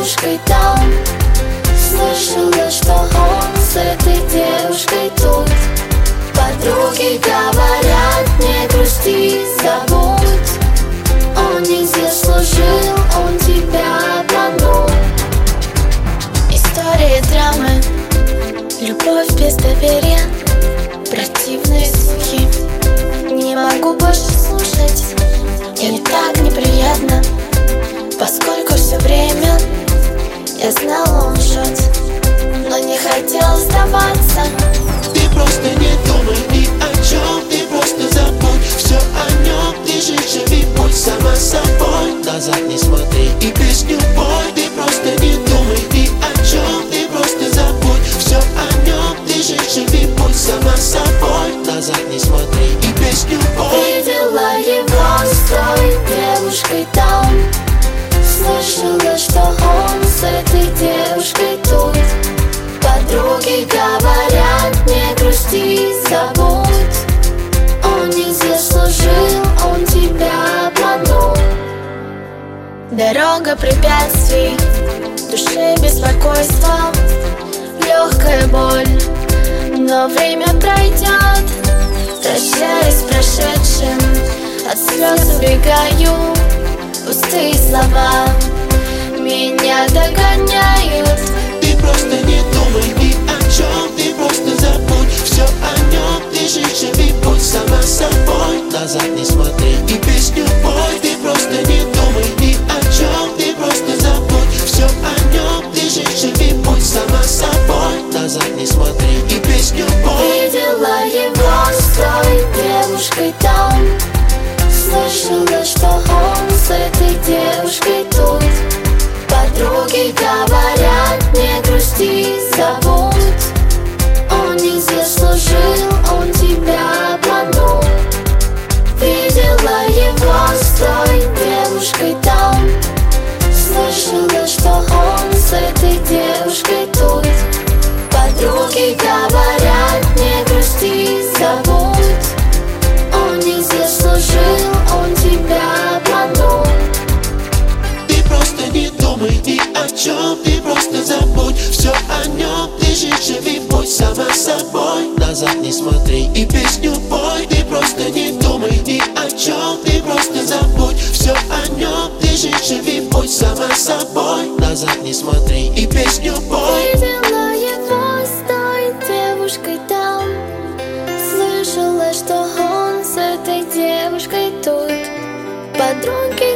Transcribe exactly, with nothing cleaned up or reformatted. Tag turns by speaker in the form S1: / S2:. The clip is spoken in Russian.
S1: девушкой там. Слышала, что он с этой девушкой тут. Подруги говорят, не грусти, забудь. Он не заслужил, он тебя обманул. Истории драмы, любовь без доверия, противные слухи. Не могу больше слушать, мне так неприятно, поскольку все время я знала, он лжет, но не хотел сдаваться.
S2: Ты просто не думай ни о чем, ты просто забудь все о нем. Ты же живи, будь сама собой, назад не смотри и песню пой. Ты просто не думай ни о чем, ты просто забудь все о нем. Ты же живи, будь сама собой, назад не смотри и песню пой.
S1: Видела его с той девушкой там. Слышала, что он с этой девушкой тут. Подруги говорят, не грусти, забудь. Он не заслужил, он тебя обманул. Дорога препятствий, в душе беспокойство, легкая боль, но время пройдет. Прощаюсь с прошедшим, от слез убегаю. Пустые слова меня догоняют.
S2: Ты просто не думай ни о чем, ты просто забудь все о нем. Ты же живи, будь сама собой, назад не смотри и песню пой. Ты просто не думай ни о чем, ты просто забудь все о нем. Ты же живи, будь сама собой, назад не смотри и песню пой.
S1: Видела его с той девушкой там. Слышала, что он с этой девушкой тут. Подруги говорят, не грусти, забудь. Он не заслужил, он тебя обманул. Видела его с той девушкой там. Слышала, что он с этой девушкой тут. Подруги говорят, не грусти, забудь. Он не заслужил, он тебя обманул.
S2: Ты просто не думай ни о чем, ты просто забудь все о нем. Ты же живи, будь сама собой, назад не смотри и песню пой. Ты просто не думай ни о чем, ты просто забудь все о нем. Ты же живи, будь сама собой, назад не смотри и песню пой.
S1: Видела его с той девушкой там. Слышала, что он с этой девушкой тут. Подруги